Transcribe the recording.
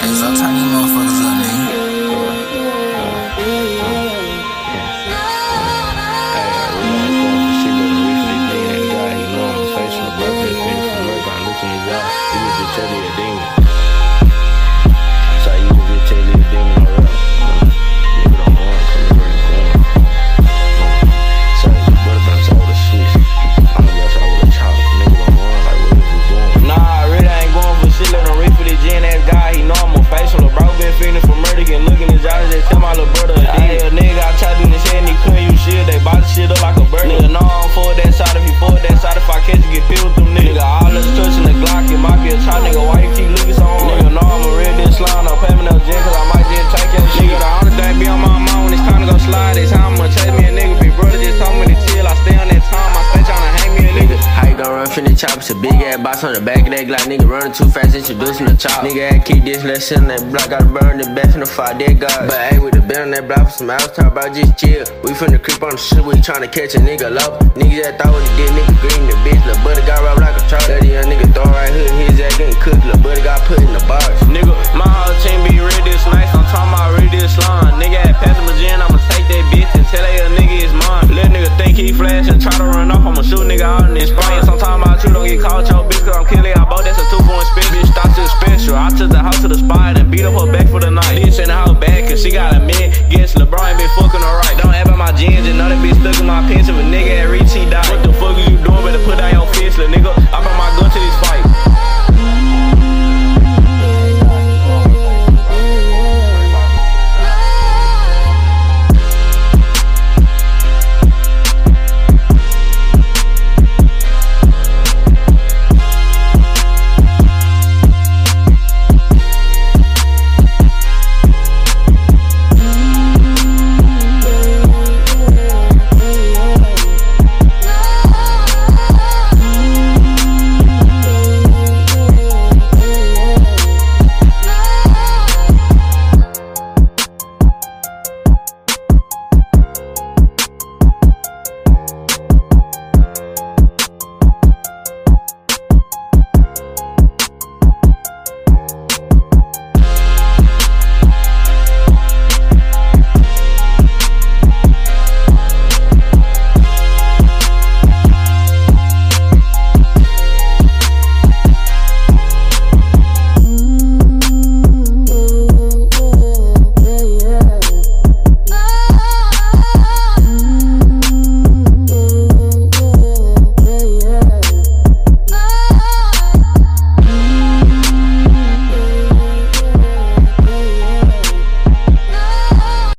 Hey, stop turning these motherfuckers up, nigga. Choppers, a big ass box on the back of that Glock. Nigga running too fast, introducing the chop. Nigga had keep this, let's sit on that block. Gotta burn the back from the fire, dead God. But hey, with the bed on that block for some hours, talk about just chill. We finna creep on the shit, we tryna catch a nigga low. Niggas that thought what he did, nigga green the bitch. Lil' buddy got robbed like a trout. That young nigga throw right hood, his ass getting cooked. Lil' buddy got put in the box. Nigga, my whole team be ready this nice. I'm talking about ready this slime. Nigga had passed my gin, I'ma take that bitch and tell that nigga it's mine. Little nigga think he flash and try to run off, I'ma shoot nigga out in his spine. So I'm talking about you don't get caught your bitch, cause I'm killing y'all both. That's a 2-point spin, bitch, thought she was special. I took the house to the spot and beat up her back for the night. Bitch in the house back, cause she got a man against LeBron, been fucking her right. Don't have my jeans and none of bitch stuck in my pants. If a nigga had reach, he died. What the fuck is you doing? Better put down your fist, little nigga. I brought my gun to this fight.